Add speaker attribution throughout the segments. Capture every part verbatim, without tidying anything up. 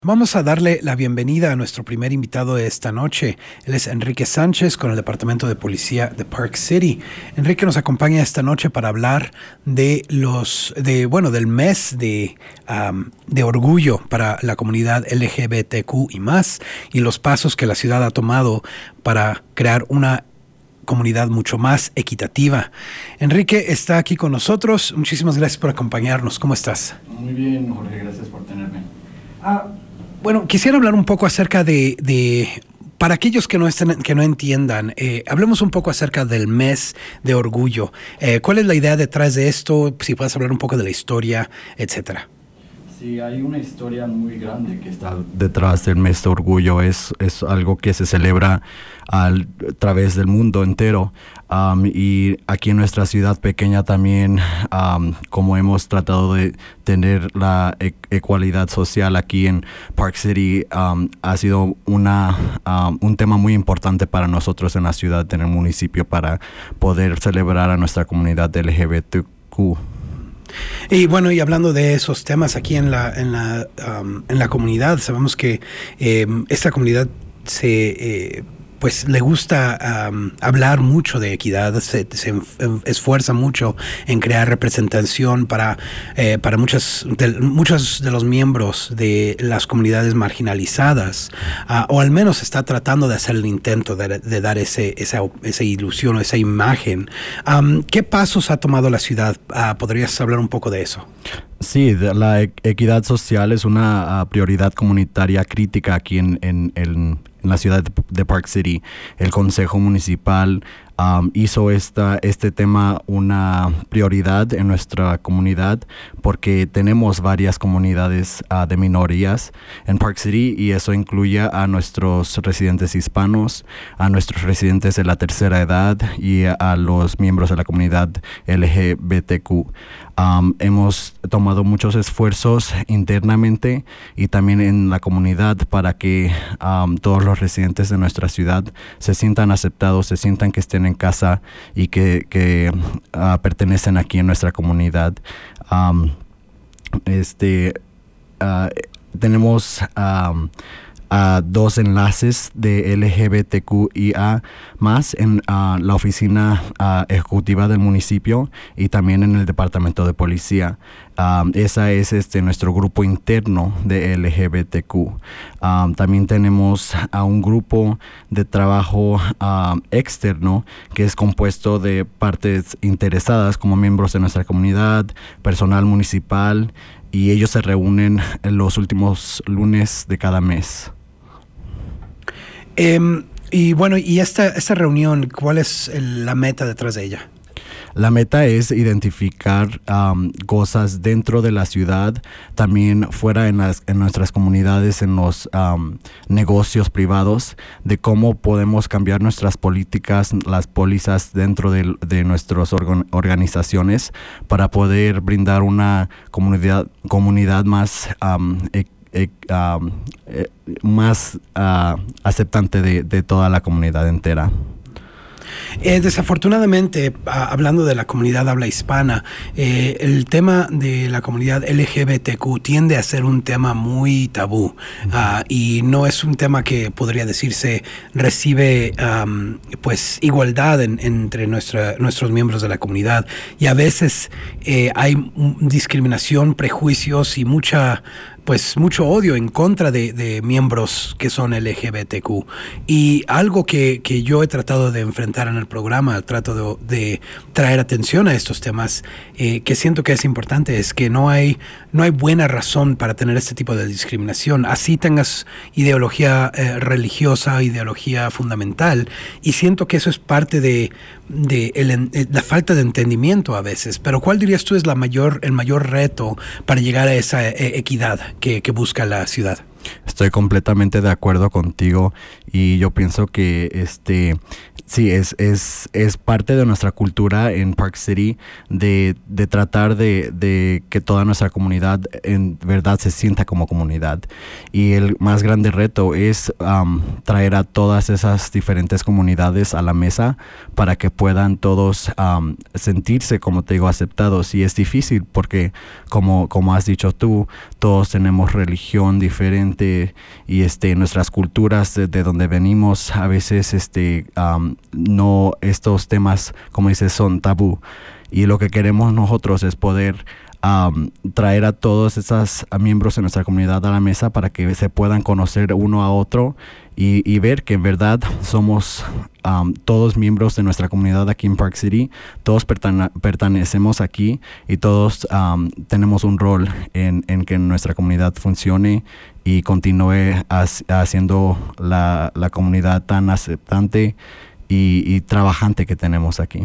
Speaker 1: Vamos a darle la bienvenida a nuestro primer invitado de esta noche. Él es Enrique Sánchez con el Departamento de Policía de Park City. Enrique nos acompaña esta noche para hablar de los, de bueno, del mes de, um, de orgullo para la comunidad L G B T Q y más, y los pasos que la ciudad ha tomado para crear una comunidad mucho más equitativa. Enrique está aquí con nosotros. Muchísimas gracias por acompañarnos. ¿Cómo estás?
Speaker 2: Muy bien, Jorge. Gracias por tenerme.
Speaker 1: Ah, Bueno, quisiera hablar un poco acerca de, de para aquellos que no, estén, que no entiendan, eh, hablemos un poco acerca del mes de orgullo. Eh, ¿Cuál es la idea detrás de esto? Si puedes hablar un poco de la historia, etcétera.
Speaker 2: Sí, hay una historia muy grande que está detrás del mes de orgullo. Es, es algo que se celebra al, a través del mundo entero. Um, y aquí en nuestra ciudad pequeña también, um, como hemos tratado de tener la e- ecualidad social aquí en Park City, um, ha sido una, um, un tema muy importante para nosotros en la ciudad, en el municipio, para poder celebrar a nuestra comunidad L G B T Q.
Speaker 1: Y bueno, y hablando de esos temas aquí en la en la um, en la comunidad, sabemos que eh, esta comunidad se eh, pues le gusta um, hablar mucho de equidad, se, se esfuerza mucho en crear representación para eh, para muchas de, muchos de los miembros de las comunidades marginalizadas, uh, o al menos está tratando de hacer el intento de, de dar ese esa esa ilusión o esa imagen. Um, ¿Qué pasos ha tomado la ciudad? Uh, ¿Podrías hablar un poco de eso?
Speaker 2: Sí, la equidad social es una uh, prioridad comunitaria crítica aquí en, en, en, en la ciudad de Park City. El Consejo Municipal um, hizo esta, este tema una prioridad en nuestra comunidad porque tenemos varias comunidades uh, de minorías en Park City, y eso incluye a nuestros residentes hispanos, a nuestros residentes de la tercera edad y a, a los miembros de la comunidad L G B T Q. Um, hemos tomado muchos esfuerzos internamente y también en la comunidad para que um, todos los residentes de nuestra ciudad se sientan aceptados, se sientan que estén en casa y que, que uh, pertenecen aquí en nuestra comunidad. Um, este, uh, tenemos um, Uh, dos enlaces de L G B T Q I A más en uh, la oficina uh, ejecutiva del municipio y también en el departamento de policía. Um, esa es este nuestro grupo interno de L G B T Q. Um, también tenemos a uh, un grupo de trabajo uh, externo que es compuesto de partes interesadas como miembros de nuestra comunidad, personal municipal, y ellos se reúnen en los últimos lunes de cada mes.
Speaker 1: Eh, y bueno, y esta, esta reunión, ¿cuál es el, la meta detrás de ella?
Speaker 2: La meta es identificar um, cosas dentro de la ciudad, también fuera en, las, en nuestras comunidades, en los um, negocios privados, de cómo podemos cambiar nuestras políticas, las pólizas dentro de, de nuestras organ, organizaciones para poder brindar una comunidad, comunidad más um, e, e, um, e, más uh, aceptante de, de toda la comunidad entera.
Speaker 1: Eh, desafortunadamente, a, hablando de la comunidad habla hispana, eh, el tema de la comunidad L G B T Q tiende a ser un tema muy tabú, uh-huh. uh, y no es un tema que podría decirse recibe um, pues igualdad en, entre nuestra, nuestros miembros de la comunidad, y a veces eh, hay discriminación, prejuicios y mucha pues mucho odio en contra de, de miembros que son L G B T Q. Y algo que, que yo he tratado de enfrentar en el programa, trato de, de traer atención a estos temas, eh, que siento que es importante, es que no hay, no hay buena razón para tener este tipo de discriminación. Así tengas ideología eh, religiosa, ideología fundamental, y siento que eso es parte de, de el, la falta de entendimiento a veces. Pero ¿cuál dirías tú es la mayor, el mayor reto para llegar a esa eh, equidad que, que busca la ciudad?
Speaker 2: Estoy completamente de acuerdo contigo, y yo pienso que este Sí, es, es, es parte de nuestra cultura en Park City de, de tratar de, de que toda nuestra comunidad en verdad se sienta como comunidad. Y el más grande reto es um, traer a todas esas diferentes comunidades a la mesa para que puedan todos um, sentirse, como te digo, aceptados. Y es difícil porque, como, como has dicho tú, todos tenemos religión diferente y este, nuestras culturas de, de donde venimos a veces este, um, no, estos temas, como dices, son tabú. Y lo que queremos nosotros es poder um, traer a todos esos a miembros de nuestra comunidad a la mesa para que se puedan conocer uno a otro y, y ver que en verdad somos um, todos miembros de nuestra comunidad aquí en Park City, todos pertane- pertenecemos aquí y todos um, tenemos un rol en, en que nuestra comunidad funcione y continúe as, haciendo la, la comunidad tan aceptante y, y trabajante que tenemos aquí.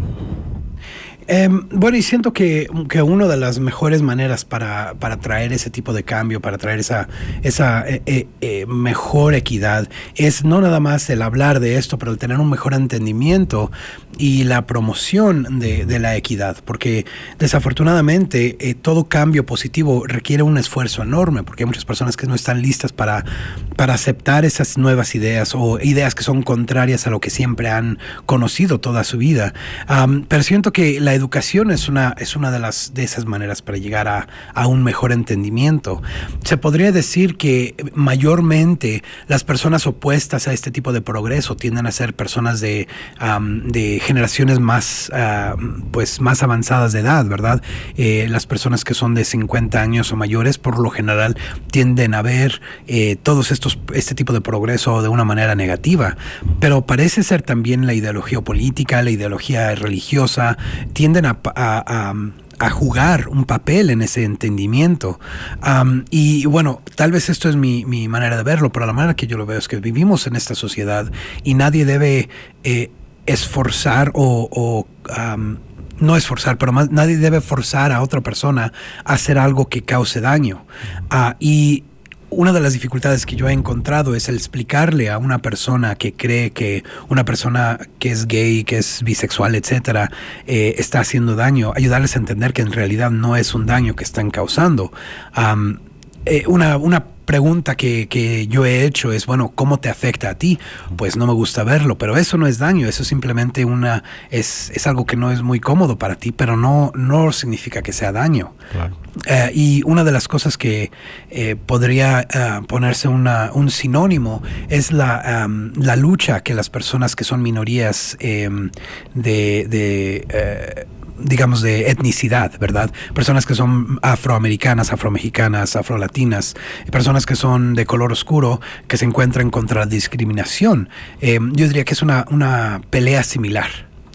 Speaker 1: Eh, bueno, y siento que, que una de las mejores maneras para, para traer ese tipo de cambio, para traer esa, esa eh, eh, eh, mejor equidad, es no nada más el hablar de esto, pero el tener un mejor entendimiento y la promoción de, de la equidad, porque desafortunadamente eh, todo cambio positivo requiere un esfuerzo enorme, porque hay muchas personas que no están listas para, para aceptar esas nuevas ideas o ideas que son contrarias a lo que siempre han conocido toda su vida. Um, pero siento que la educación es una, es una de, las, de esas maneras para llegar a, a un mejor entendimiento. Se podría decir que mayormente las personas opuestas a este tipo de progreso tienden a ser personas de, um, de generaciones más, uh, pues más avanzadas de edad, ¿verdad? Eh, las personas que son de cincuenta años o mayores, por lo general, tienden a ver eh, todos estos, este tipo de progreso de una manera negativa. Pero parece ser también la ideología política, la ideología religiosa, tienden a, a, a, a jugar un papel en ese entendimiento. Um, y bueno, tal vez esto es mi, mi manera de verlo, pero la manera que yo lo veo es que vivimos en esta sociedad y nadie debe eh, esforzar o... o um, no esforzar, pero más, nadie debe forzar a otra persona a hacer algo que cause daño. Uh, y una de las dificultades que yo he encontrado es el explicarle a una persona que cree que una persona que es gay, que es bisexual, etcétera, eh, está haciendo daño, ayudarles a entender que en realidad no es un daño que están causando. Um, eh, una, una pregunta que, que yo he hecho es, bueno, ¿cómo te afecta a ti? Pues no me gusta verlo, pero eso no es daño, eso simplemente una, es, es algo que no es muy cómodo para ti, pero no, no significa que sea daño.
Speaker 2: Claro.
Speaker 1: Uh, y una de las cosas que eh, podría uh, ponerse una, un sinónimo es la, um, la lucha que las personas que son minorías eh, de... de eh, digamos, de etnicidad, ¿verdad? Personas que son afroamericanas, afromexicanas, afrolatinas, personas que son de color oscuro, que se encuentran contra la discriminación. Eh, yo diría que es una, una pelea similar.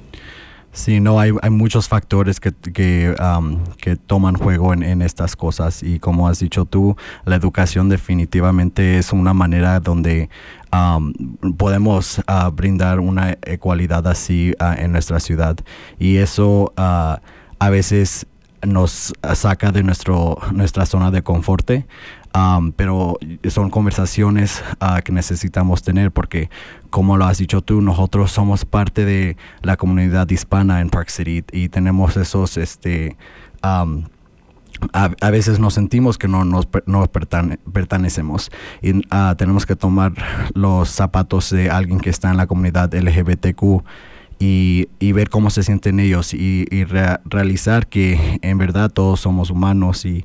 Speaker 2: Sí, no, hay, hay muchos factores que, que, um, que toman juego en, en estas cosas y como has dicho tú, la educación definitivamente es una manera donde um, podemos uh, brindar una igualdad así uh, en nuestra ciudad y eso uh, a veces nos saca de nuestro, nuestra zona de confort. Um, pero son conversaciones uh, que necesitamos tener porque, como lo has dicho tú, nosotros somos parte de la comunidad hispana en Park City y tenemos esos, este, um, a, a veces nos sentimos que no nos no pertane, pertenecemos y uh, tenemos que tomar los zapatos de alguien que está en la comunidad L G B T Q y, y ver cómo se sienten ellos y, y re, realizar que en verdad todos somos humanos y,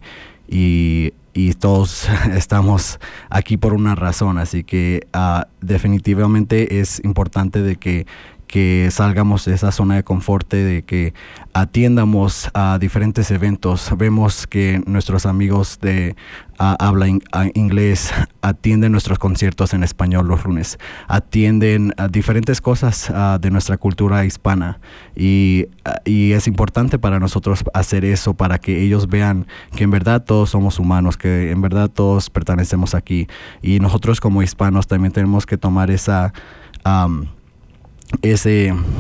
Speaker 2: y y todos estamos aquí por una razón, así que uh, definitivamente es importante de que, que salgamos de esa zona de confort, de que atiendamos a diferentes eventos. Vemos que nuestros amigos de uh, habla in, uh, inglés atienden nuestros conciertos en español los lunes, atienden a diferentes cosas uh, de nuestra cultura hispana y, uh, y es importante para nosotros hacer eso para que ellos vean que en verdad todos somos humanos, que en verdad todos pertenecemos aquí y nosotros como hispanos también tenemos que tomar esa um, ese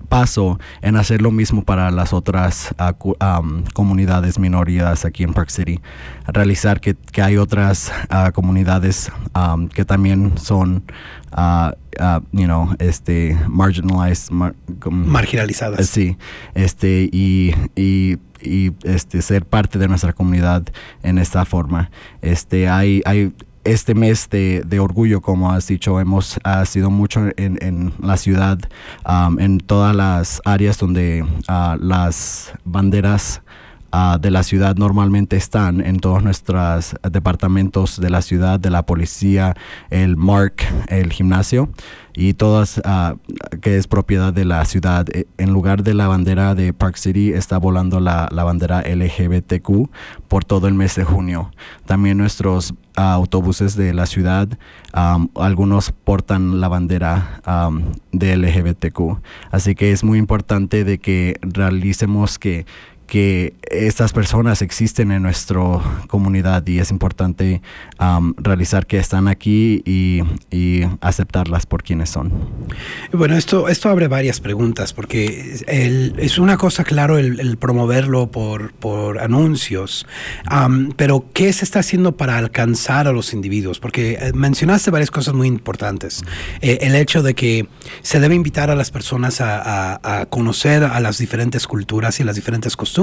Speaker 2: paso en hacer lo mismo para las otras uh, cu- um, comunidades, minorías aquí en Park City. Realizar que, que hay otras uh, comunidades um, que también son, uh, uh, you know, este, marginalized. Mar-
Speaker 1: Marginalizadas.
Speaker 2: Sí, este, y... y y este ser parte de nuestra comunidad en esta forma. Este hay hay este mes de, de orgullo, como has dicho, hemos ha sido mucho en, en la ciudad, um, en todas las áreas donde uh, las banderas Uh, de la ciudad normalmente están en todos nuestros departamentos de la ciudad, de la policía, el M A R C, el gimnasio y todas uh, que es propiedad de la ciudad. En lugar de la bandera de Park City está volando la, la bandera L G B T Q por todo el mes de junio. También nuestros uh, autobuses de la ciudad, um, algunos portan la bandera um, de L G B T Q. Así que es muy importante de que realicemos que que estas personas existen en nuestra comunidad y es importante um, realizar que están aquí y, y aceptarlas por quienes son.
Speaker 1: Bueno, esto, esto abre varias preguntas porque el, es una cosa, claro, el, el promoverlo por, por anuncios, um, pero ¿qué se está haciendo para alcanzar a los individuos? Porque eh, mencionaste varias cosas muy importantes. Eh, el hecho de que se debe invitar a las personas a, a, a conocer a las diferentes culturas y las diferentes costumbres,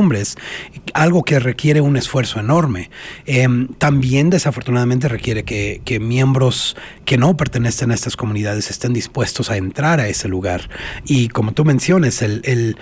Speaker 1: algo que requiere un esfuerzo enorme. Eh, también desafortunadamente requiere que, que miembros que no pertenecen a estas comunidades estén dispuestos a entrar a ese lugar. Y como tú mencionas, el, el,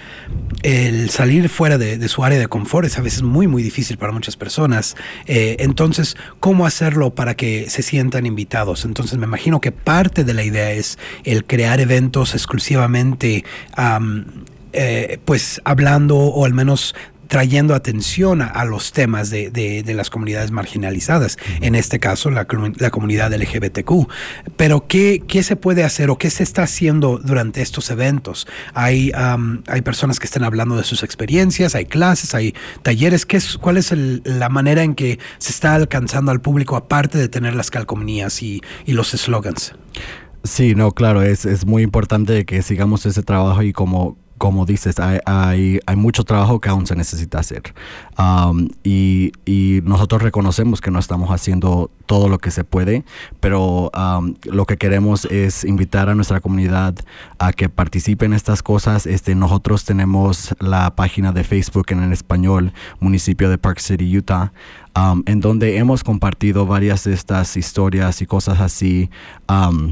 Speaker 1: el salir fuera de, de su área de confort es a veces muy, muy difícil para muchas personas. Eh, entonces, ¿cómo hacerlo para que se sientan invitados? Entonces, me imagino que parte de la idea es el crear eventos exclusivamente um, Eh, pues hablando o al menos trayendo atención a, a los temas de, de, de las comunidades marginalizadas, uh-huh. En este caso la, la comunidad L G B T Q. Pero ¿qué, qué se puede hacer o qué se está haciendo durante estos eventos? Hay, um, hay personas que están hablando de sus experiencias, hay clases, hay talleres. ¿Qué es, ¿Cuál es el, la manera en que se está alcanzando al público aparte de tener las calcomanías y, y los eslogans?
Speaker 2: Sí, no, claro, es, es muy importante que sigamos ese trabajo y como Como dices, hay, hay, hay mucho trabajo que aún se necesita hacer. Um, y, y nosotros reconocemos que no estamos haciendo todo lo que se puede, pero um, lo que queremos es invitar a nuestra comunidad a que participe en estas cosas. Este, nosotros tenemos la página de Facebook en, en español, Municipio de Park City, Utah, um, en donde hemos compartido varias de estas historias y cosas así. Um,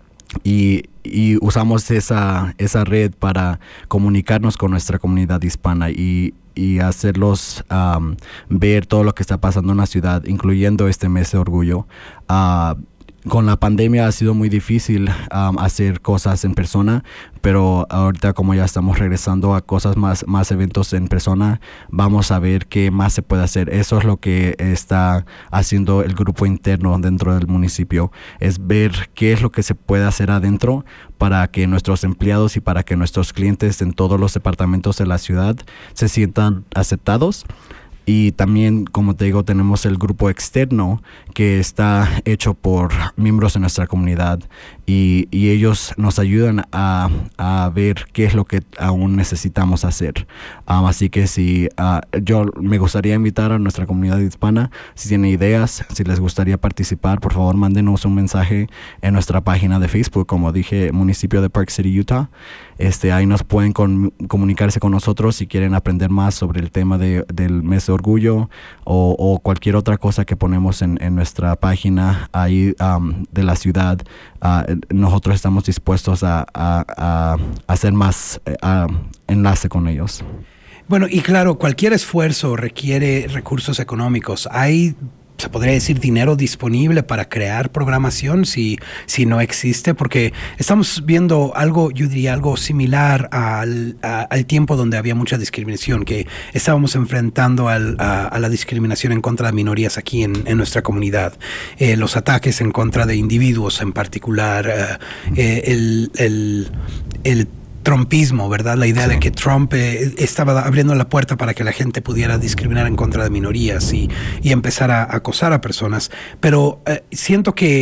Speaker 2: Y, y usamos esa, esa red para comunicarnos con nuestra comunidad hispana y, y hacerlos um, ver todo lo que está pasando en la ciudad, incluyendo este mes de orgullo. Uh, con la pandemia ha sido muy difícil um, hacer cosas en persona, pero ahorita como ya estamos regresando a cosas más, más eventos en persona, vamos a ver qué más se puede hacer. Eso es lo que está haciendo el grupo interno dentro del municipio, es ver qué es lo que se puede hacer adentro para que nuestros empleados y para que nuestros clientes en todos los departamentos de la ciudad se sientan aceptados. Y también, como te digo, tenemos el grupo externo que está hecho por miembros de nuestra comunidad y, y ellos nos ayudan a, a ver qué es lo que aún necesitamos hacer. Um, así que si uh, yo me gustaría invitar a nuestra comunidad hispana, si tienen ideas, si les gustaría participar, por favor mándenos un mensaje en nuestra página de Facebook, como dije, Municipio de Park City, Utah. Este, ahí nos pueden con, comunicarse con nosotros si quieren aprender más sobre el tema de, del mes de orgullo o, o cualquier otra cosa que ponemos en, en nuestra página ahí um, de la ciudad. Uh, nosotros estamos dispuestos a, a, a hacer más uh, enlace con ellos.
Speaker 1: Bueno, y claro, cualquier esfuerzo requiere recursos económicos. Hay, se podría decir, dinero disponible para crear programación si, si no existe, porque estamos viendo algo, yo diría algo similar al, a, al tiempo donde había mucha discriminación, que estábamos enfrentando al, a, a la discriminación en contra de minorías aquí en, en nuestra comunidad, eh, los ataques en contra de individuos en particular, uh, eh, el, el, el trumpismo, ¿verdad? La idea sí. de que Trump eh, estaba abriendo la puerta para que la gente pudiera discriminar en contra de minorías y, y empezar a, a acosar a personas. Pero eh, siento que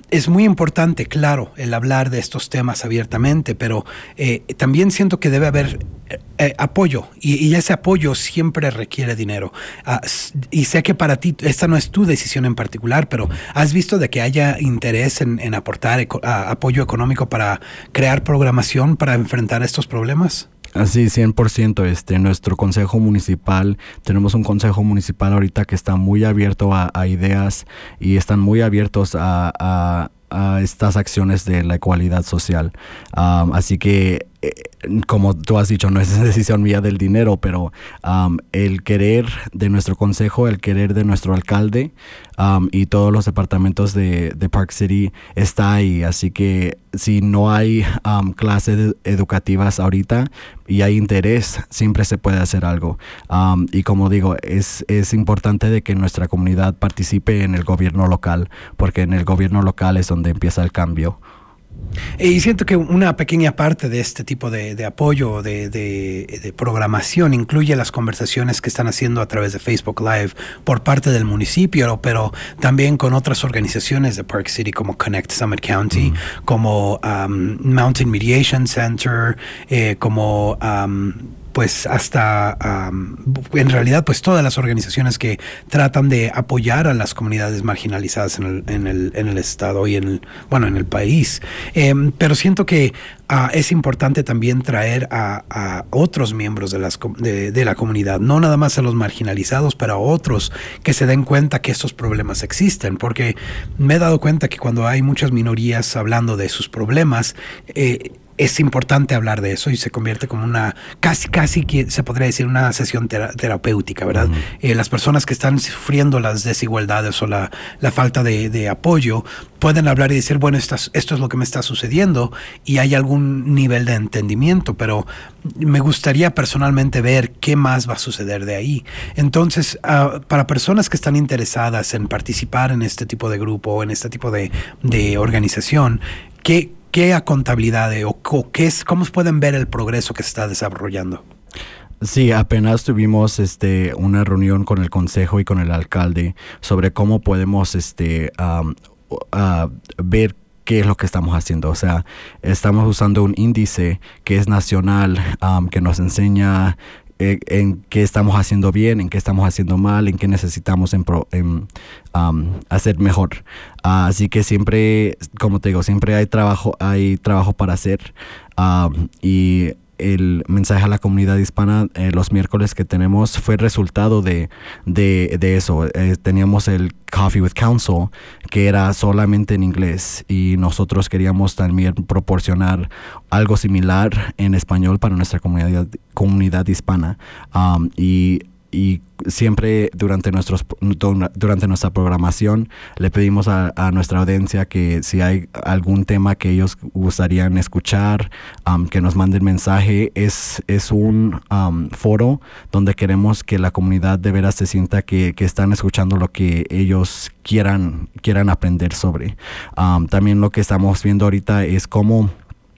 Speaker 1: es muy importante, claro, el hablar de estos temas abiertamente, pero eh, también siento que debe haber eh, apoyo, y, y ese apoyo siempre requiere dinero. Uh, y sé que para ti, esta no es tu decisión en particular, pero ¿has visto de que haya interés en, en aportar eco, uh, apoyo económico para crear programación para enfrentar estos problemas?
Speaker 2: Así, cien por ciento. Este, nuestro consejo municipal, tenemos un consejo municipal ahorita que está muy abierto a, a ideas y están muy abiertos a, a, a estas acciones de la igualdad social. Um, así que, eh, como tú has dicho, no es decisión mía del dinero, pero um, el querer de nuestro consejo, el querer de nuestro alcalde um, y todos los departamentos de, de Park City está ahí. Así que si no hay um, clases educativas ahorita y hay interés, siempre se puede hacer algo. Um, y como digo, es, es importante de que nuestra comunidad participe en el gobierno local, porque en el gobierno local es donde empieza el cambio.
Speaker 1: Y siento que una pequeña parte de este tipo de, de apoyo, de, de, de programación, incluye las conversaciones que están haciendo a través de Facebook Live por parte del municipio, pero también con otras organizaciones de Park City como Connect Summit County, mm. como um, Mountain Mediation Center, eh, como... Um, pues hasta um, en realidad pues todas las organizaciones que tratan de apoyar a las comunidades marginalizadas en el, en el, en el estado y en el, bueno, en el país. Eh, pero siento que uh, es importante también traer a, a otros miembros de, las, de, de la comunidad, no nada más a los marginalizados, pero a otros que se den cuenta que estos problemas existen, porque me he dado cuenta que cuando hay muchas minorías hablando de sus problemas, eh, es importante hablar de eso y se convierte como una, casi, casi que se podría decir una sesión tera, terapéutica, ¿verdad? Uh-huh. Eh, las personas que están sufriendo las desigualdades o la, la falta de, de apoyo pueden hablar y decir, bueno, estas, esto es lo que me está sucediendo y hay algún nivel de entendimiento, pero me gustaría personalmente ver qué más va a suceder de ahí. Entonces, uh, para personas que están interesadas en participar en este tipo de grupo o en este tipo de, de organización, ¿qué ¿Qué contabilidad o, o qué es, cómo pueden ver el progreso que se está desarrollando?
Speaker 2: Sí, apenas tuvimos este, una reunión con el consejo y con el alcalde sobre cómo podemos este, um, uh, ver qué es lo que estamos haciendo. O sea, estamos usando un índice que es nacional, um, que nos enseña Eh, en qué estamos haciendo bien, en qué estamos haciendo mal, en qué necesitamos en pro, en, um, hacer mejor. Uh, así que siempre, como te digo, siempre hay trabajo, hay trabajo para hacer. Uh, y el mensaje a la comunidad hispana eh, los miércoles que tenemos fue resultado de, de, de eso. Eh, teníamos el Coffee with Council, que era solamente en inglés, y nosotros queríamos también proporcionar algo similar en español para nuestra comunidad, comunidad hispana. Um, y Y siempre durante nuestros durante nuestra programación le pedimos a, a nuestra audiencia que si hay algún tema que ellos gustarían escuchar, um, que nos manden mensaje. Es, es un um, foro donde queremos que la comunidad de veras se sienta que, que están escuchando lo que ellos quieran, quieran aprender sobre. Um, también lo que estamos viendo ahorita es cómo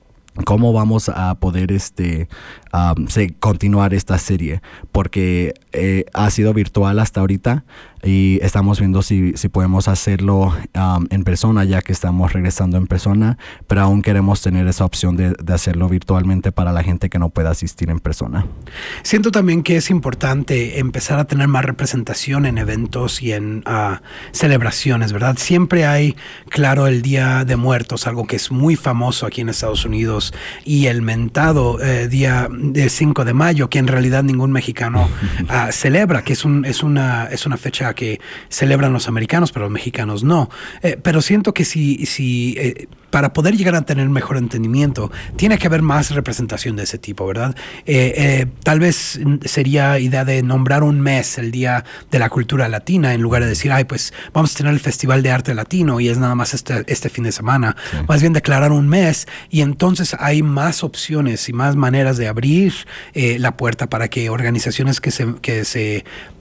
Speaker 2: cómo vamos a poder este um, se, continuar esta serie, porque eh, ha sido virtual hasta ahorita y estamos viendo si, si podemos hacerlo um, en persona, ya que estamos regresando en persona, pero aún queremos tener esa opción de, de hacerlo virtualmente para la gente que no pueda asistir en persona.
Speaker 1: Siento también que es importante empezar a tener más representación en eventos y en uh, celebraciones, ¿verdad? Siempre hay, claro, el Día de Muertos, algo que es muy famoso aquí en Estados Unidos, y el mentado eh, Día de cinco de mayo, que en realidad ningún mexicano uh, celebra, que es, un, es, una, es una fecha que celebran los americanos, pero los mexicanos no. Eh, pero siento que si, si eh, para poder llegar a tener mejor entendimiento, tiene que haber más representación de ese tipo, ¿verdad? Eh, eh, tal vez sería idea de nombrar un mes, el Día de la Cultura Latina, en lugar de decir, ay, pues vamos a tener el Festival de Arte Latino y es nada más este, este fin de semana. Sí. Más bien declarar un mes, y entonces hay más opciones y más maneras de abrir eh, la puerta para que organizaciones que se, que se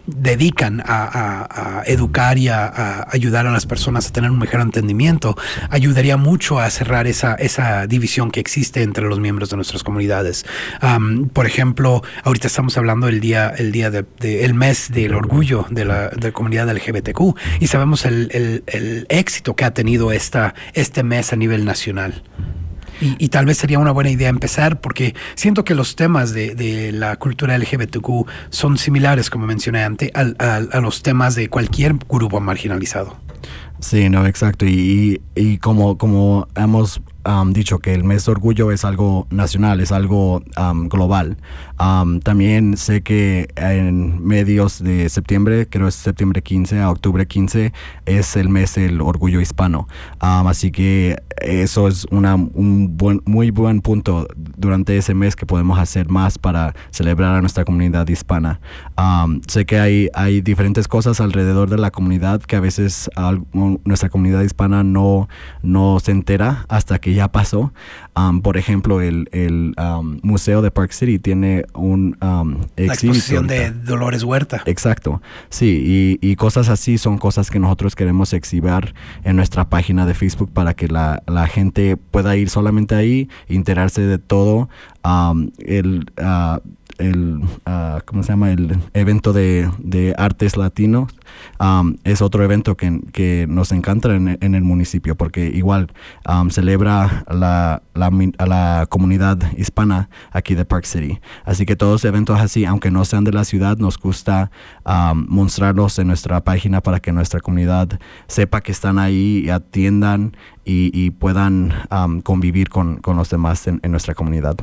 Speaker 1: dedican a, a, a educar y a, a ayudar a las personas a tener un mejor entendimiento, ayudaría mucho a cerrar esa, esa división que existe entre los miembros de nuestras comunidades. Um, por ejemplo, ahorita estamos hablando del día, el día de, de, el mes del orgullo de la, de la comunidad L G B T Q, y sabemos el, el, el éxito que ha tenido esta, este mes a nivel nacional. Y, y tal vez sería una buena idea empezar, porque siento que los temas de, de la cultura L G B T Q son similares, como mencioné antes, a, a, a los temas de cualquier grupo marginalizado.
Speaker 2: Sí, no, exacto. Y, y, y como, como hemos um, dicho que el mes de orgullo es algo nacional, es algo um, global. Um, también sé que en medios de septiembre, creo es septiembre quince a octubre quince, es el mes del orgullo hispano. Um, así que eso es una, un buen, muy buen punto durante ese mes que podemos hacer más para celebrar a nuestra comunidad hispana. Um, sé que hay, hay diferentes cosas alrededor de la comunidad que a veces algo, nuestra comunidad hispana no, no se entera hasta que ya pasó. Um, por ejemplo, el, el um, Museo de Park City tiene un um,
Speaker 1: la exposición de Dolores Huerta.
Speaker 2: Exacto, sí, y, y cosas así son cosas que nosotros queremos exhibir en nuestra página de Facebook para que la, la gente pueda ir solamente ahí, enterarse de todo. Um, el... Uh, el uh, ¿cómo se llama? El evento de, de artes latinos um, es otro evento que, que nos encanta en, en el municipio, porque igual um, celebra la, la, a la comunidad hispana aquí de Park City. Así que todos eventos así, aunque no sean de la ciudad, nos gusta um, mostrarlos en nuestra página para que nuestra comunidad sepa que están ahí y atiendan y, y puedan um, convivir con, con los demás en, en nuestra comunidad.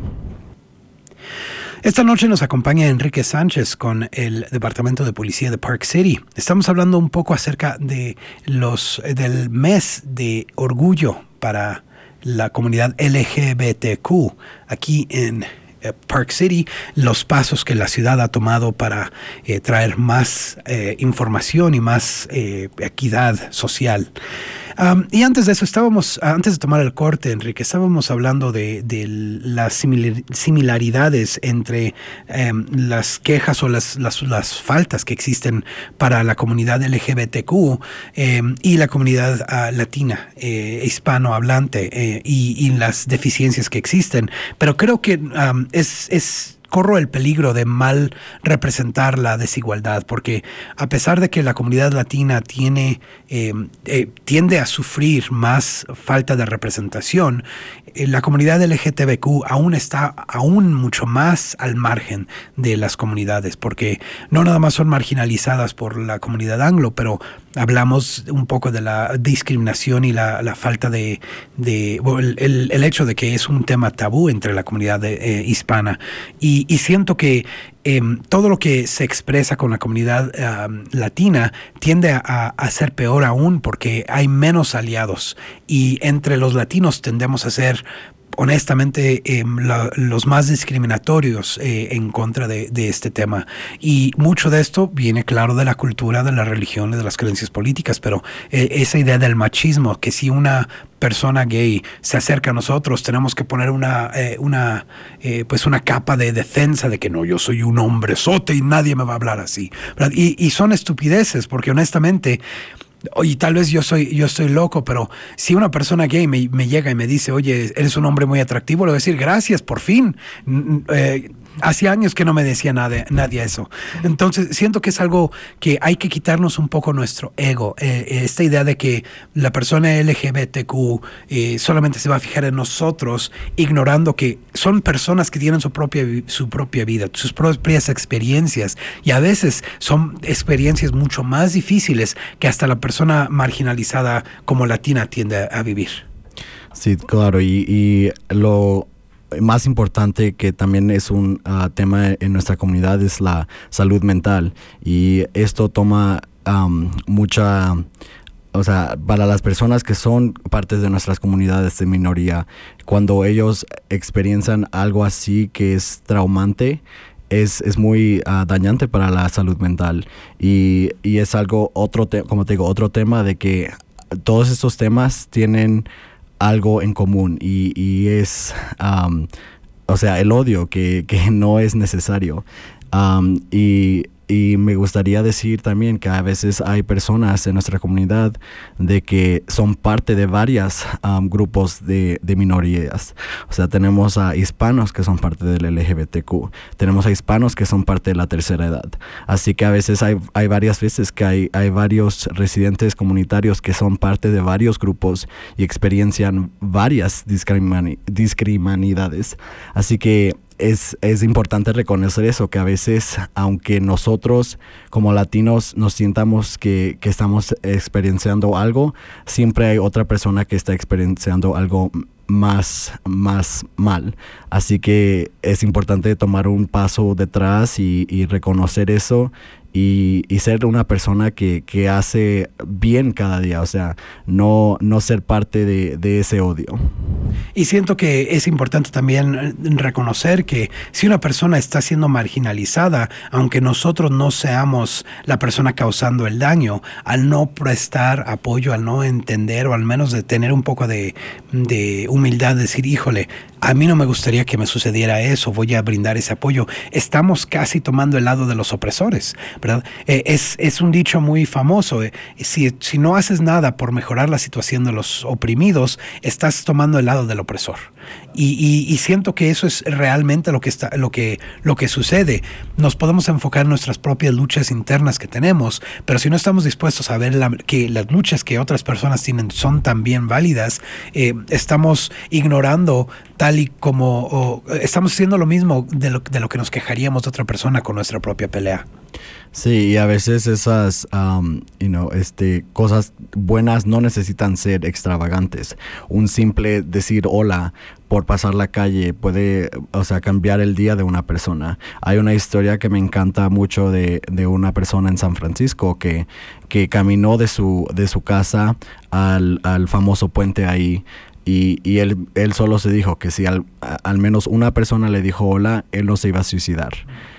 Speaker 1: Esta noche nos acompaña Enrique Sánchez con el Departamento de Policía de Park City. Estamos hablando un poco acerca de los, del mes de orgullo para la comunidad L G B T Q aquí en eh, Park City, los pasos que la ciudad ha tomado para eh, traer más eh, información y más eh, equidad social. Um, y antes de eso, estábamos, antes de tomar el corte, Enrique, estábamos hablando de, de las simil- similaridades entre um, las quejas o las, las, las faltas que existen para la comunidad L G B T Q um, y la comunidad uh, latina, eh, hispanohablante, eh, y, y las deficiencias que existen. Pero creo que um, es... es corro el peligro de mal representar la desigualdad, porque a pesar de que la comunidad latina tiene, eh, eh, tiende a sufrir más falta de representación, eh, la comunidad L G B T Q aún está aún mucho más al margen de las comunidades, porque no nada más son marginalizadas por la comunidad anglo, pero hablamos un poco de la discriminación y la, la falta de, de el, el, el hecho de que es un tema tabú entre la comunidad de, eh, hispana. Y, y siento que eh, todo lo que se expresa con la comunidad uh, latina tiende a, a ser peor aún, porque hay menos aliados. Y entre los latinos tendemos a ser, honestamente, eh, la, los más discriminatorios eh, en contra de, de este tema. Y mucho de esto viene, claro, de la cultura, de la religión y de las creencias políticas, pero eh, esa idea del machismo, que si una persona gay se acerca a nosotros, tenemos que poner una, eh, una, eh, pues una capa de defensa de que no, yo soy un hombrezote y nadie me va a hablar así. Y, y son estupideces, porque honestamente, y tal vez yo soy yo estoy loco, pero si una persona gay me, me llega y me dice, oye, eres un hombre muy atractivo, le voy a decir, gracias, por fin. Eh, Hace años que no me decía nada, nadie eso. Entonces, siento que es algo que hay que quitarnos un poco nuestro ego. Eh, esta idea de que la persona L G B T Q eh, solamente se va a fijar en nosotros, ignorando que son personas que tienen su propia, su propia vida, sus propias experiencias. Y a veces son experiencias mucho más difíciles que hasta la persona marginalizada como latina tiende a vivir.
Speaker 2: Sí, claro. Y, y lo más importante, que también es un uh, tema en nuestra comunidad, es la salud mental, y esto toma um, mucha, o sea, para las personas que son partes de nuestras comunidades de minoría, cuando ellos experiencian algo así que es traumante, es, es muy uh, dañante para la salud mental, y, y es algo, otro te- como te digo, otro tema de que todos estos temas tienen algo en común, y, y es, um, o sea, el odio, que, que no es necesario. Um, y, y me gustaría decir también que a veces hay personas en nuestra comunidad de que son parte de varios um, grupos de, de minorías. O sea, tenemos a hispanos que son parte del L G B T Q, tenemos a hispanos que son parte de la tercera edad. Así que a veces hay, hay varias veces que hay, hay varios residentes comunitarios que son parte de varios grupos y experiencian varias discrimin- discriminidades. Así que Es, es importante reconocer eso, que a veces, aunque nosotros como latinos nos sientamos que, que estamos experienciando algo, siempre hay otra persona que está experienciando algo más, más mal. Así que es importante tomar un paso detrás y, y reconocer eso. Y, y ser una persona que, que hace bien cada día, o sea, no, no ser parte de, de ese odio.
Speaker 1: Y siento que es importante también reconocer que si una persona está siendo marginalizada, aunque nosotros no seamos la persona causando el daño, al no prestar apoyo, al no entender o al menos de tener un poco de, de humildad, decir, híjole, a mí no me gustaría que me sucediera eso, voy a brindar ese apoyo. Estamos casi tomando el lado de los opresores, ¿verdad? Eh, es, es un dicho muy famoso. Eh, si, si no haces nada por mejorar la situación de los oprimidos, estás tomando el lado del opresor. Y, y, y siento que eso es realmente lo que, está, lo, que, lo que sucede. Nos podemos enfocar en nuestras propias luchas internas que tenemos, pero si no estamos dispuestos a ver la, que las luchas que otras personas tienen son también válidas, eh, estamos ignorando tal y como o, estamos haciendo lo mismo de lo, de lo que nos quejaríamos de otra persona con nuestra propia pelea.
Speaker 2: Sí, y a veces esas um, you know, este, cosas buenas no necesitan ser extravagantes. Un simple decir hola por pasar la calle puede, o sea, cambiar el día de una persona. Hay una historia que me encanta mucho de, de una persona en San Francisco que, que caminó de su, de su casa al, al famoso puente ahí. Y, y él, él solo se dijo que si al, a, al menos una persona le dijo hola, él no se iba a suicidar.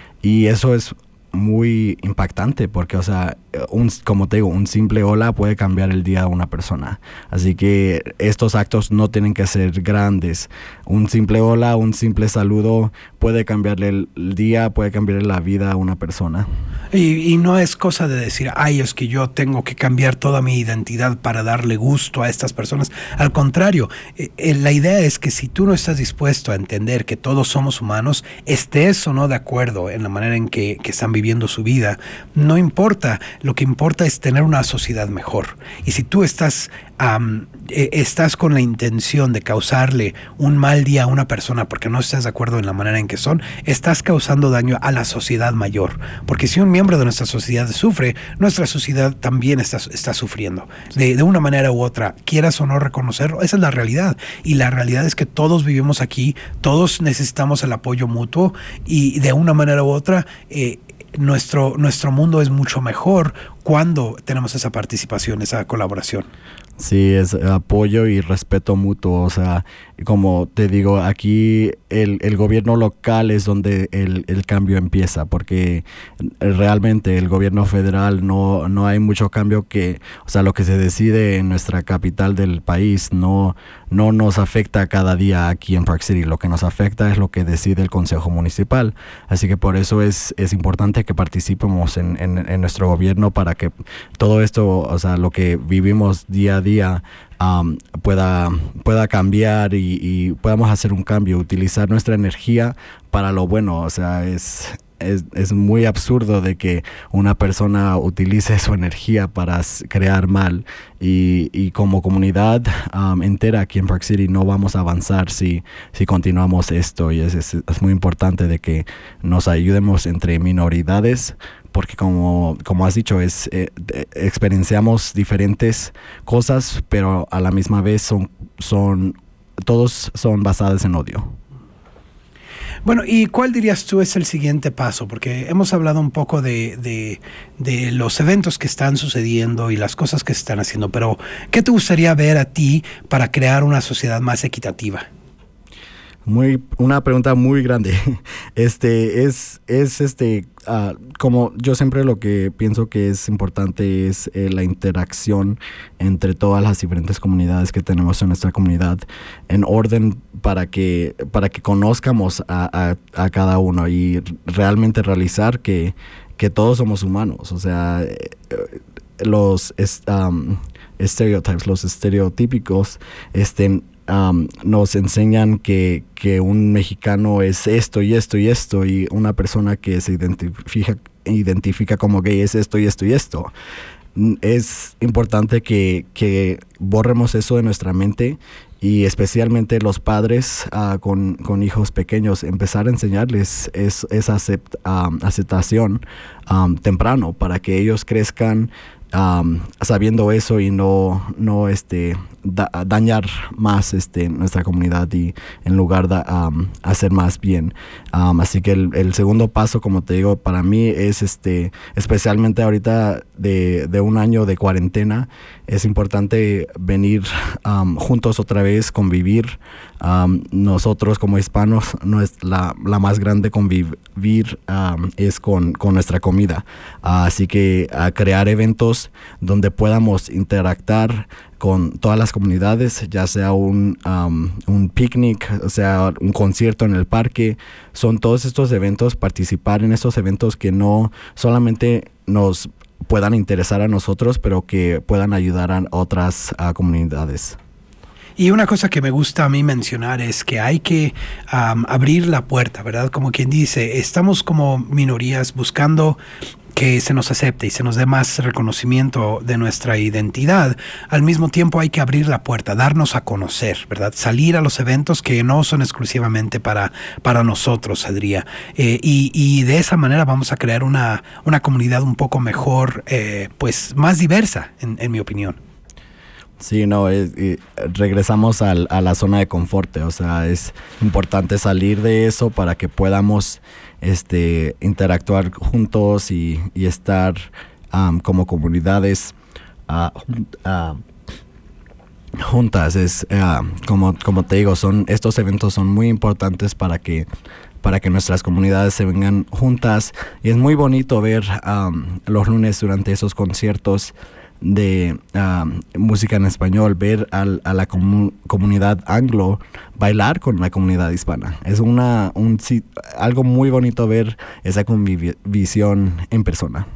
Speaker 2: Y eso es muy impactante porque, o sea, un, como te digo, un simple hola puede cambiar el día de una persona. Así que estos actos no tienen que ser grandes. Un simple hola, un simple saludo puede cambiarle el día, puede cambiarle la vida a una persona.
Speaker 1: Y, y no es cosa de decir, ay, es que yo tengo que cambiar toda mi identidad para darle gusto a estas personas. Al contrario, eh, eh, la idea es que si tú no estás dispuesto a entender que todos somos humanos, estés o no de acuerdo en la manera en que, que están viviendo su vida, no importa. Lo que importa es tener una sociedad mejor. Y si tú estás, um, eh, estás con la intención de causarle un mal día a una persona porque no estás de acuerdo en la manera en que son, estás causando daño a la sociedad mayor. Porque si un miembro de nuestra sociedad sufre, nuestra sociedad también está, está sufriendo. De, de una manera u otra, quieras o no reconocerlo, esa es la realidad. Y la realidad es que todos vivimos aquí, todos necesitamos el apoyo mutuo y de una manera u otra, eh, Nuestro, nuestro mundo es mucho mejor cuando tenemos esa participación, esa colaboración.
Speaker 2: Sí, es apoyo y respeto mutuo. O sea, como te digo, aquí el, el gobierno local es donde el, el cambio empieza, porque realmente el gobierno federal no, no hay mucho cambio que, o sea, lo que se decide en nuestra capital del país no, no nos afecta cada día aquí en Park City. Lo que nos afecta es lo que decide el Consejo Municipal. Así que por eso es, es importante que participemos en, en, en nuestro gobierno para que todo esto, o sea, lo que vivimos día a día um, pueda, pueda cambiar y, y podamos hacer un cambio, utilizar nuestra energía para lo bueno. O sea, es, es, es muy absurdo de que una persona utilice su energía para crear mal y, y como comunidad um, entera aquí en Park City no vamos a avanzar si, si continuamos esto, y es, es, es muy importante de que nos ayudemos entre minoridades, porque como, como has dicho, es, eh, experienciamos diferentes cosas, pero a la misma vez son, son todos son basadas en odio.
Speaker 1: Bueno, ¿y cuál dirías tú es el siguiente paso? Porque hemos hablado un poco de, de, de los eventos que están sucediendo y las cosas que se están haciendo, pero ¿qué te gustaría ver a ti para crear una sociedad más equitativa?
Speaker 2: Muy, una pregunta muy grande. Este es, es este, uh, como yo siempre lo que pienso que es importante es eh, la interacción entre todas las diferentes comunidades que tenemos en nuestra comunidad, en orden para que, para que conozcamos a, a, a cada uno y realmente realizar que que todos somos humanos. O sea, eh, los est, um, stereotypes, los estereotípicos, este, um, nos enseñan que, que un mexicano es esto y esto y esto, y una persona que se identifica, identifica como gay es esto y esto y esto. Es importante que, que borremos eso de nuestra mente, y especialmente los padres uh, con, con hijos pequeños, empezar a enseñarles es, esa acept, um, aceptación um, temprano, para que ellos crezcan um, sabiendo eso y no, no este, da, dañar más este, nuestra comunidad, y en lugar de um, hacer más bien. Um, así que el, el segundo paso, como te digo, para mí es este, especialmente ahorita de, de un año de cuarentena, es importante venir um, juntos otra vez, convivir. Um, nosotros como hispanos, no es la, la más grande convivir um, es con, con nuestra comida. Uh, así que a crear eventos donde podamos interactuar con todas las comunidades, ya sea un, um, un picnic, o sea, un concierto en el parque. Son todos estos eventos, participar en estos eventos que no solamente nos puedan interesar a nosotros, pero que puedan ayudar a otras uh, comunidades.
Speaker 1: Y una cosa que me gusta a mí mencionar es que hay que um, abrir la puerta, ¿verdad? Como quien dice, estamos como minorías buscando que se nos acepte y se nos dé más reconocimiento de nuestra identidad. Al mismo tiempo hay que abrir la puerta, darnos a conocer, ¿verdad? Salir a los eventos que no son exclusivamente para, para nosotros, Adrià. Eh, y, y de esa manera vamos a crear una, una comunidad un poco mejor, eh, pues más diversa, en, en mi opinión.
Speaker 2: Sí, no, es, y regresamos al, a la zona de confort, o sea, es importante salir de eso para que podamos este, interactuar juntos y, y estar um, como comunidades uh, uh, juntas. Es, uh, como, como te digo, son, estos eventos son muy importantes para que para que nuestras comunidades se vengan juntas, y es muy bonito ver um, los lunes durante esos conciertos de um, música en español, ver al, a la comu- comunidad anglo bailar con la comunidad hispana. Es una un, sí, algo muy bonito ver esa convivisión en persona.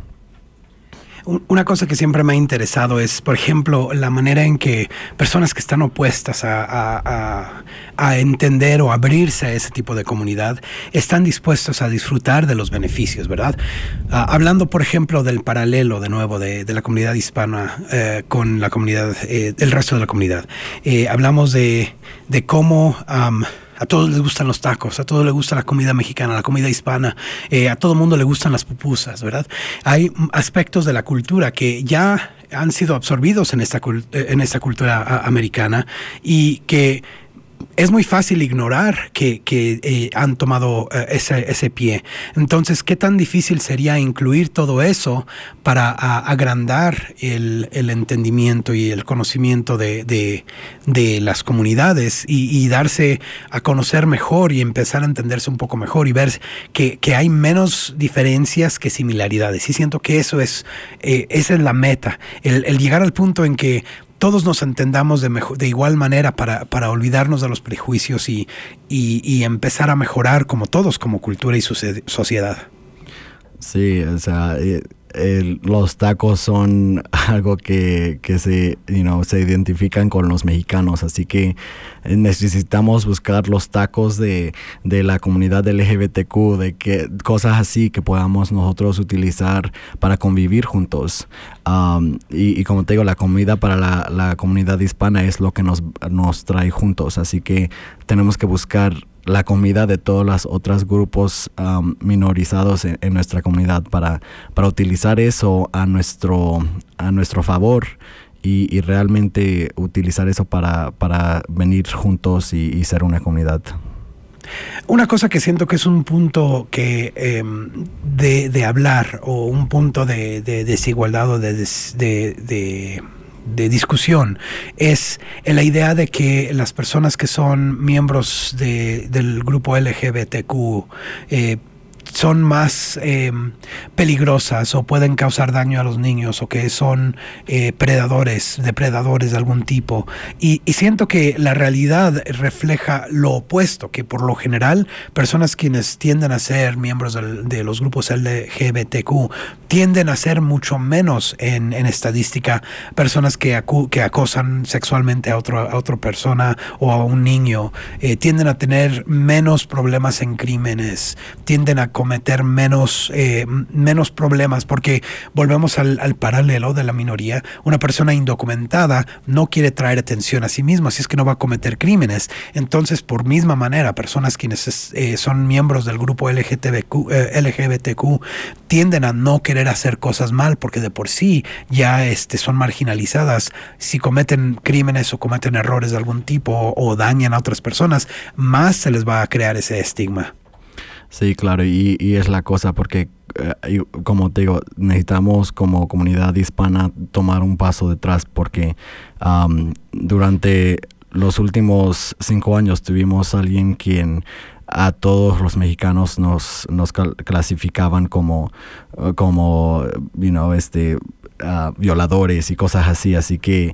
Speaker 1: Una cosa que siempre me ha interesado es, por ejemplo, la manera en que personas que están opuestas a, a, a, a entender o abrirse a ese tipo de comunidad están dispuestos a disfrutar de los beneficios, ¿verdad? Uh, hablando, por ejemplo, del paralelo, de nuevo, de, de la comunidad hispana eh, con la comunidad, eh, el resto de la comunidad. Eh, hablamos de, de cómo... Um, A todos les gustan los tacos, a todos les gusta la comida mexicana, la comida hispana, eh, a todo mundo le gustan las pupusas, ¿verdad? Hay aspectos de la cultura que ya han sido absorbidos en esta, en esta cultura a, americana, y que es muy fácil ignorar que, que eh, han tomado eh, ese, ese pie. Entonces, ¿qué tan difícil sería incluir todo eso para a, agrandar el, el entendimiento y el conocimiento de, de, de las comunidades y, y darse a conocer mejor y empezar a entenderse un poco mejor y ver que, que hay menos diferencias que similaridades? Y siento que eso es, eh, esa es la meta, el, el llegar al punto en que todos nos entendamos de, mejor, de igual manera para, para olvidarnos de los prejuicios y, y, y empezar a mejorar como todos, como cultura y sociedad.
Speaker 2: Sí, o sea, eh, eh, los tacos son algo que, que se, you know, se identifican con los mexicanos, así que necesitamos buscar los tacos de, de la comunidad L G B T Q, de que cosas así que podamos nosotros utilizar para convivir juntos. Um, y, y como te digo, la comida para la, la comunidad hispana es lo que nos, nos trae juntos, así que tenemos que buscar la comida de todos los otros grupos um, minorizados en, en nuestra comunidad para, para utilizar eso a nuestro, a nuestro favor y, y realmente utilizar eso para, para venir juntos y, y ser una comunidad.
Speaker 1: Una cosa que siento que es un punto que eh, de, de hablar o un punto de, de desigualdad o de, de, de de discusión es la idea de que las personas que son miembros de, del grupo L G B T Q eh, son más eh, peligrosas o pueden causar daño a los niños, o que son eh, predadores, depredadores de algún tipo. Y, y siento que la realidad refleja lo opuesto, que por lo general personas quienes tienden a ser miembros del, de los grupos L G B T Q tienden a ser mucho menos en, en estadística personas que, acu que acosan sexualmente a, otro, a otra persona o a un niño, eh, tienden a tener menos problemas en crímenes, tienden a cometer menos, eh, menos problemas, porque volvemos al, al paralelo de la minoría. Una persona indocumentada no quiere traer atención a sí misma, así es que no va a cometer crímenes. Entonces, por misma manera, personas quienes eh, son miembros del grupo L G B T Q, eh, L G B T Q tienden a no querer hacer cosas mal, porque de por sí ya este, son marginalizadas. Si cometen crímenes o cometen errores de algún tipo o, o dañan a otras personas, más se les va a crear ese estigma.
Speaker 2: Sí, claro, y, y es la cosa porque, eh, como te digo, necesitamos como comunidad hispana tomar un paso detrás, porque um, durante los últimos cinco años tuvimos a alguien quien a todos los mexicanos nos, nos clasificaban como, como you know, este, uh, violadores y cosas así, así que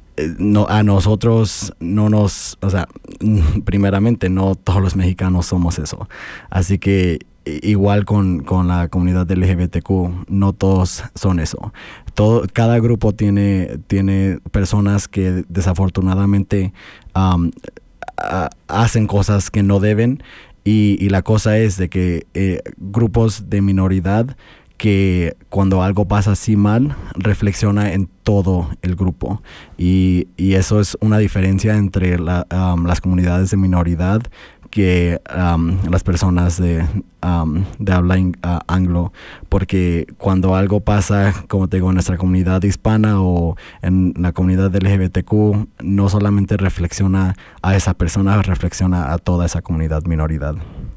Speaker 2: no, a nosotros no nos, o sea, primeramente no todos los mexicanos somos eso, así que igual con, con la comunidad L G B T Q, no todos son eso. Todo, cada grupo tiene, tiene personas que desafortunadamente um, a, hacen cosas que no deben, y, y la cosa es de que eh, grupos de minoridad que cuando algo pasa así mal, reflexiona en todo el grupo. Y, y eso es una diferencia entre la, um, las comunidades de minoridad que um, las personas de, um, de habla in, uh, anglo, porque cuando algo pasa, como te digo, en nuestra comunidad hispana o en la comunidad L G B T Q, no solamente reflexiona a esa persona, reflexiona a toda esa comunidad minoridad.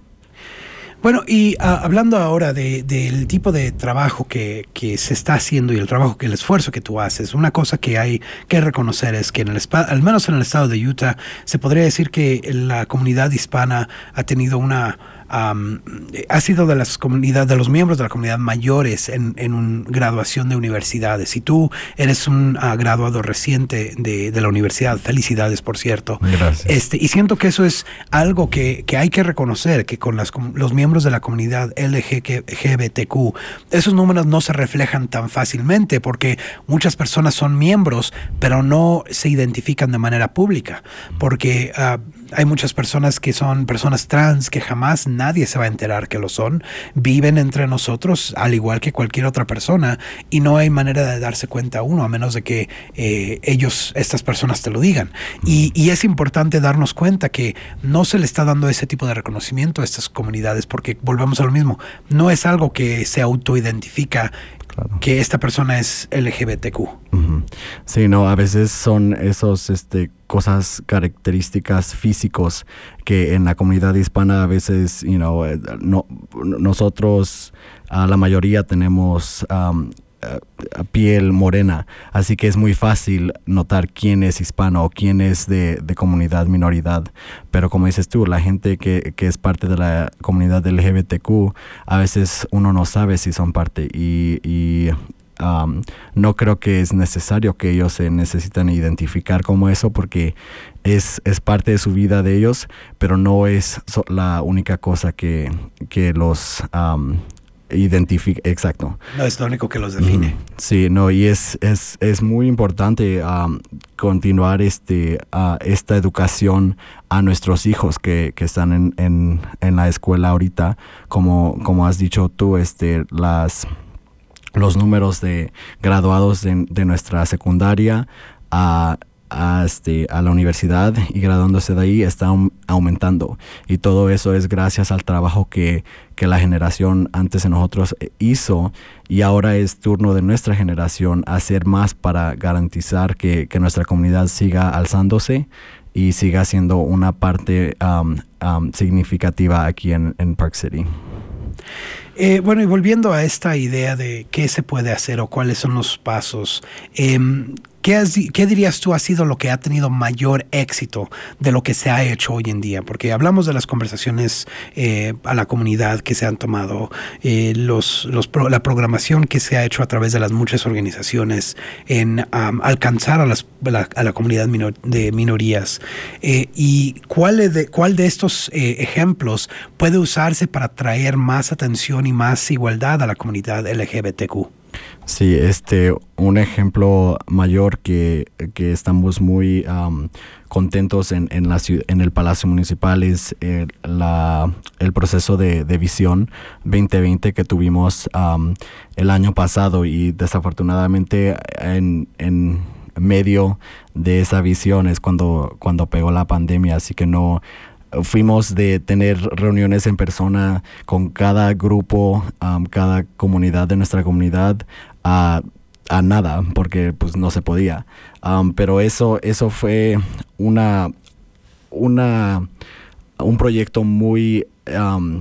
Speaker 1: Bueno, y uh, hablando ahora de, del tipo de trabajo que, que se está haciendo y el trabajo, que el esfuerzo que tú haces, una cosa que hay que reconocer es que en el al menos en el estado de Utah se podría decir que la comunidad hispana ha tenido una Um, ha sido de las comunidades, de los miembros de la comunidad mayores en, en una graduación de universidades. Y tú eres un uh, graduado reciente de, de la universidad. Felicidades, por cierto.
Speaker 2: Gracias.
Speaker 1: Este, y siento que eso es algo que, que hay que reconocer, que con las, los miembros de la comunidad L G B T Q, esos números no se reflejan tan fácilmente, porque muchas personas son miembros, pero no se identifican de manera pública, porque uh, hay muchas personas que son personas trans que jamás nadie se va a enterar que lo son, viven entre nosotros al igual que cualquier otra persona, y no hay manera de darse cuenta uno a menos de que eh, ellos, estas personas te lo digan. Y, y es importante darnos cuenta que no se le está dando ese tipo de reconocimiento a estas comunidades, porque volvemos a lo mismo, no es algo que se autoidentifica. Claro. Que esta persona es L G B T Q.
Speaker 2: Uh-huh. Sí, no, a veces son esos este, cosas, características físicos que en la comunidad hispana a veces, you know, no, nosotros, uh, la mayoría tenemos um, uh, piel morena, así que es muy fácil notar quién es hispano o quién es de, de comunidad minoridad. Pero como dices tú, la gente que, que es parte de la comunidad L G B T Q, a veces uno no sabe si son parte, y, y um, no creo que es necesario que ellos se necesitan identificar como eso, porque es, es parte de su vida de ellos, pero no es so, la única cosa que, que los um, identifica. Exacto.
Speaker 1: No es lo único que los define.
Speaker 2: Mm, sí, no, y es, es, es muy importante um, continuar este, uh, esta educación a nuestros hijos que, que están en, en, en la escuela ahorita. Como, como has dicho tú, este, las, los números de graduados de, de nuestra secundaria a uh, A, este, a la universidad y graduándose de ahí está um, aumentando, y todo eso es gracias al trabajo que, que la generación antes de nosotros hizo, y ahora es turno de nuestra generación hacer más para garantizar que, que nuestra comunidad siga alzándose y siga siendo una parte um, um, significativa aquí en, en Park City.
Speaker 1: Eh, bueno, y volviendo a esta idea de qué se puede hacer o cuáles son los pasos, eh, ¿qué, has, ¿qué dirías tú ha sido lo que ha tenido mayor éxito de lo que se ha hecho hoy en día? Porque hablamos de las conversaciones eh, a la comunidad que se han tomado, eh, los, los pro, la programación que se ha hecho a través de las muchas organizaciones en um, alcanzar a, las, la, a la comunidad minor, de minorías. Eh, ¿Y cuál de, cuál de estos eh, ejemplos puede usarse para traer más atención y más igualdad a la comunidad L G B T Q?
Speaker 2: Sí, este, un ejemplo mayor que, que estamos muy um, contentos en, en, la, en el Palacio Municipal es el, la, el proceso de, de visión veinte veinte que tuvimos um, el año pasado, y desafortunadamente en, en medio de esa visión es cuando, cuando pegó la pandemia, así que no... Fuimos de tener reuniones en persona con cada grupo, um, cada comunidad de nuestra comunidad, a, a nada, porque pues no se podía. Um, pero eso, eso fue una, una, un proyecto muy um,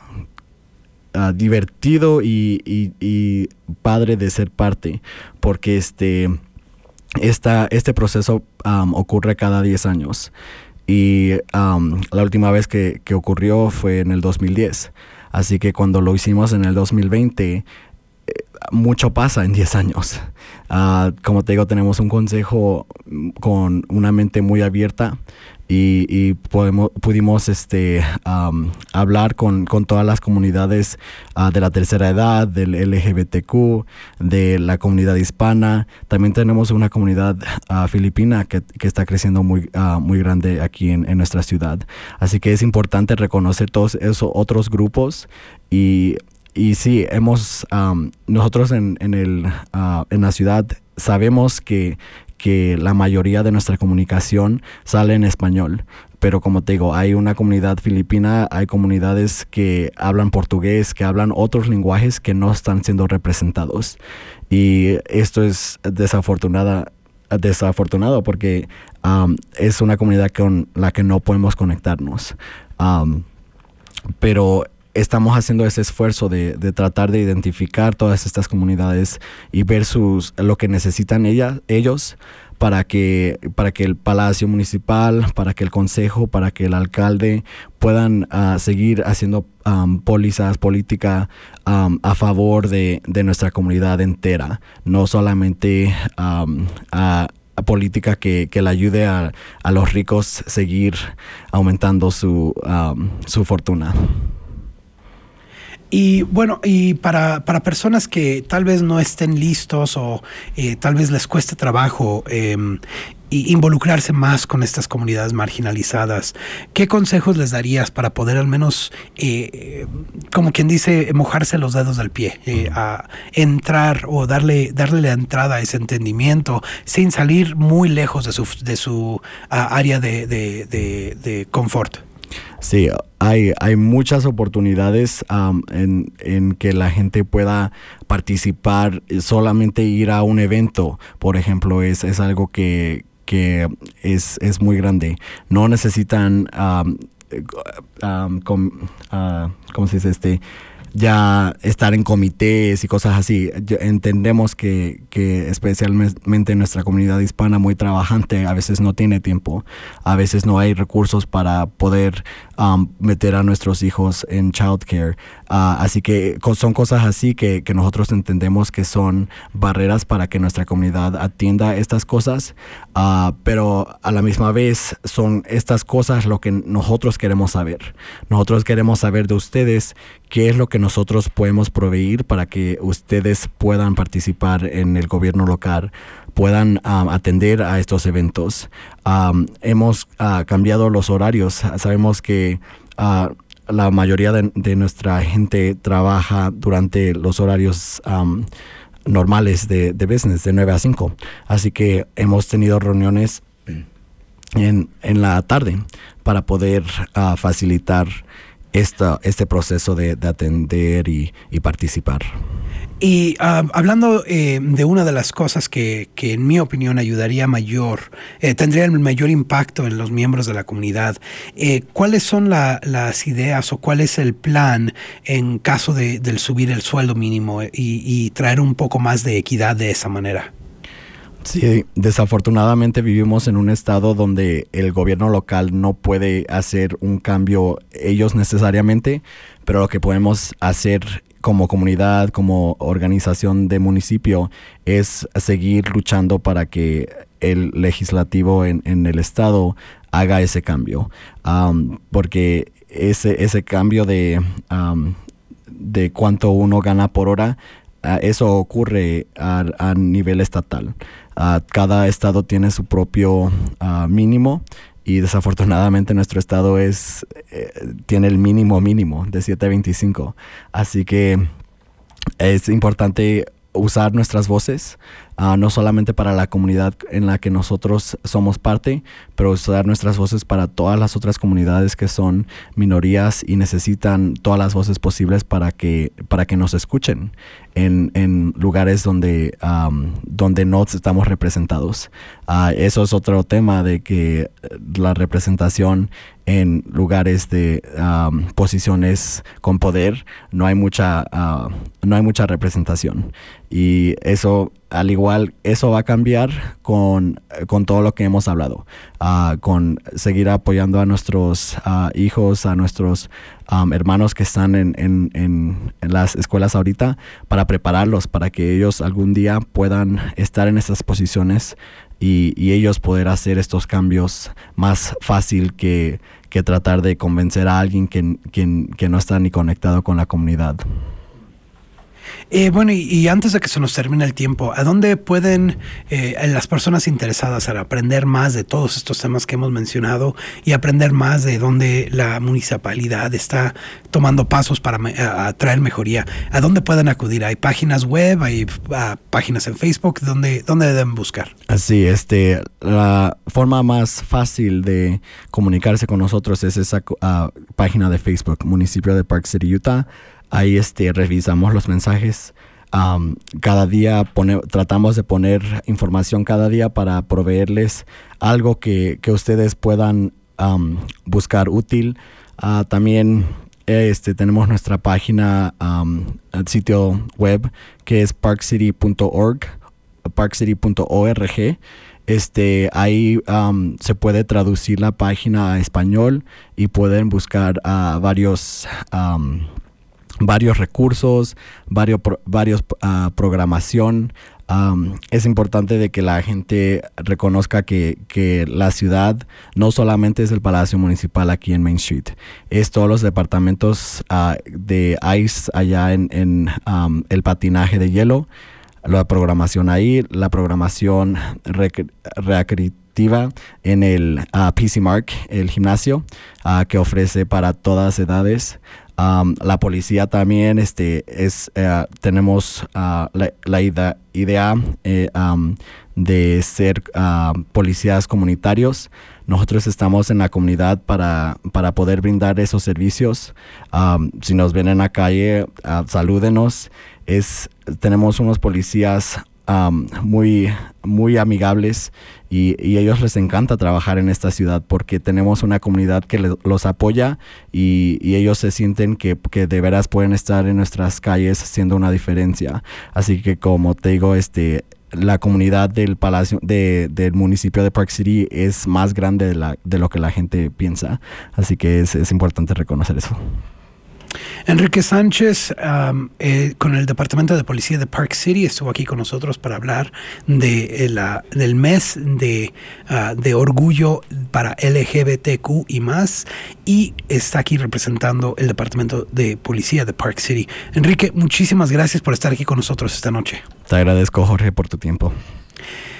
Speaker 2: uh, divertido y, y, y padre de ser parte, porque este, esta, este proceso um, ocurre cada diez años. Y um, la última vez que, que ocurrió fue en el dos mil diez. Así que cuando lo hicimos en el dos mil veinte, eh, mucho pasa en diez años. Uh, como te digo, tenemos un consejo con una mente muy abierta, y, y podemos, pudimos este, um, hablar con, con todas las comunidades uh, de la tercera edad, del L G B T Q, de la comunidad hispana. También tenemos una comunidad uh, filipina que, que está creciendo muy, uh, muy grande aquí en, en nuestra ciudad. Así que es importante reconocer todos esos otros grupos. Y, y sí, hemos, um, nosotros en, en, el, uh, en la ciudad sabemos que que la mayoría de nuestra comunicación sale en español, pero como te digo, hay una comunidad filipina, hay comunidades que hablan portugués, que hablan otros lenguajes que no están siendo representados, y esto es desafortunada, desafortunado porque um, es una comunidad con la que no podemos conectarnos, um, pero estamos haciendo ese esfuerzo de, de tratar de identificar todas estas comunidades y ver sus, lo que necesitan ella, ellos para que, para que el Palacio Municipal, para que el Consejo, para que el alcalde puedan uh, seguir haciendo um, pólizas, política um, a favor de, de nuestra comunidad entera, no solamente um, a A política que, que le ayude a, a los ricos seguir aumentando su, um, su fortuna.
Speaker 1: Y bueno, y para, para personas que tal vez no estén listos o eh, tal vez les cueste trabajo eh, y involucrarse más con estas comunidades marginalizadas, ¿qué consejos les darías para poder al menos, eh, como quien dice, mojarse los dedos del pie, eh, a entrar o darle, darle la entrada a ese entendimiento sin salir muy lejos de su, de su uh, área de, de, de, de confort?
Speaker 2: Sí, hay, hay muchas oportunidades um, en, en que la gente pueda participar. Solamente ir a un evento, por ejemplo, es, es algo que, que es, es muy grande. No necesitan, um, um, com, uh, ¿cómo se dice? Este, ya estar en comités y cosas así. Entendemos que, que especialmente en nuestra comunidad hispana muy trabajante, a veces no tiene tiempo, a veces no hay recursos para poder um, meter a nuestros hijos en childcare. Uh, así que son cosas así que, que nosotros entendemos que son barreras para que nuestra comunidad atienda estas cosas, uh, pero a la misma vez son estas cosas lo que nosotros queremos saber. Nosotros queremos saber de ustedes qué es lo que nosotros podemos proveer para que ustedes puedan participar en el gobierno local, puedan um, atender a estos eventos. Um, hemos uh, cambiado los horarios. Sabemos que uh, la mayoría de, de nuestra gente trabaja durante los horarios um, normales de, de business, de nueve a cinco. Así que hemos tenido reuniones en, en la tarde para poder uh, facilitar esta, este proceso de, de atender y, y participar.
Speaker 1: Y uh, hablando eh, de una de las cosas que, que en mi opinión ayudaría mayor, eh, tendría el mayor impacto en los miembros de la comunidad, eh, ¿cuáles son la, las ideas o cuál es el plan en caso de del subir el sueldo mínimo y, y traer un poco más de equidad de esa manera?
Speaker 2: Sí, desafortunadamente vivimos en un estado donde el gobierno local no puede hacer un cambio ellos necesariamente, pero lo que podemos hacer como comunidad, como organización de municipio, es seguir luchando para que el legislativo en, en el estado haga ese cambio, um, porque ese, ese cambio de, um, de cuánto uno gana por hora, uh, eso ocurre a, a nivel estatal. Uh, cada estado tiene su propio uh, mínimo y desafortunadamente nuestro estado es eh, tiene el mínimo mínimo de siete veinticinco. Así que es importante usar nuestras voces, uh, no solamente para la comunidad en la que nosotros somos parte, pero usar nuestras voces para todas las otras comunidades que son minorías y necesitan todas las voces posibles para que, para que nos escuchen en, en lugares donde, um, donde no estamos representados. Uh, eso es otro tema, de que la representación en lugares de um, posiciones con poder no hay mucha uh, no hay mucha representación, y eso al igual eso va a cambiar con, con todo lo que hemos hablado, uh, con seguir apoyando a nuestros uh, hijos, a nuestros um, hermanos que están en, en, en, en las escuelas ahorita, para prepararlos para que ellos algún día puedan estar en esas posiciones y, y ellos poder hacer estos cambios más fácil que, que tratar de convencer a alguien que, que, que no está ni conectado con la comunidad.
Speaker 1: Eh, bueno, y, y antes de que se nos termine el tiempo, ¿a dónde pueden eh, las personas interesadas en aprender más de todos estos temas que hemos mencionado y aprender más de dónde la municipalidad está tomando pasos para me, a, a traer mejoría? ¿A dónde pueden acudir? ¿Hay páginas web? ¿Hay uh, páginas en Facebook? ¿Dónde, dónde deben buscar?
Speaker 2: Así, este, la forma más fácil de comunicarse con nosotros es esa uh, página de Facebook, Municipio de Park City, Utah. Ahí este, revisamos los mensajes. Um, cada día pone, tratamos de poner información cada día para proveerles algo que, que ustedes puedan um, buscar útil. Uh, también este, tenemos nuestra página, um, el sitio web, que es park city punto org, park city punto org. Este, ahí um, se puede traducir la página a español y pueden buscar uh, varios... Um, varios recursos, varios, varios uh, programación. Um, es importante de que la gente reconozca que, que la ciudad no solamente es el Palacio Municipal aquí en Main Street, es todos los departamentos uh, de ICE allá en, en um, el patinaje de hielo, la programación ahí, la programación rec- recreativa en el uh, P C Mark, el gimnasio uh, que ofrece para todas edades. Um, la policía también, este, es, uh, tenemos uh, la, la idea, idea eh, um, de ser uh, policías comunitarios. Nosotros estamos en la comunidad para, para poder brindar esos servicios. Um, si nos ven en la calle, uh, salúdenos. Es, tenemos unos policías Um, muy, muy amigables y, y a ellos les encanta trabajar en esta ciudad porque tenemos una comunidad que le, los apoya y, y ellos se sienten que, que de veras pueden estar en nuestras calles haciendo una diferencia. Así que, como te digo, este, la comunidad del palacio de, del municipio de Park City es más grande de, la, de lo que la gente piensa. Así que es, es importante reconocer eso.
Speaker 1: Enrique Sánchez, um, eh, con el Departamento de Policía de Park City, estuvo aquí con nosotros para hablar de la, del mes de, uh, de orgullo para L G B T Q y más, y está aquí representando el Departamento de Policía de Park City. Enrique, muchísimas gracias por estar aquí con nosotros esta noche.
Speaker 2: Te agradezco, Jorge, por tu tiempo.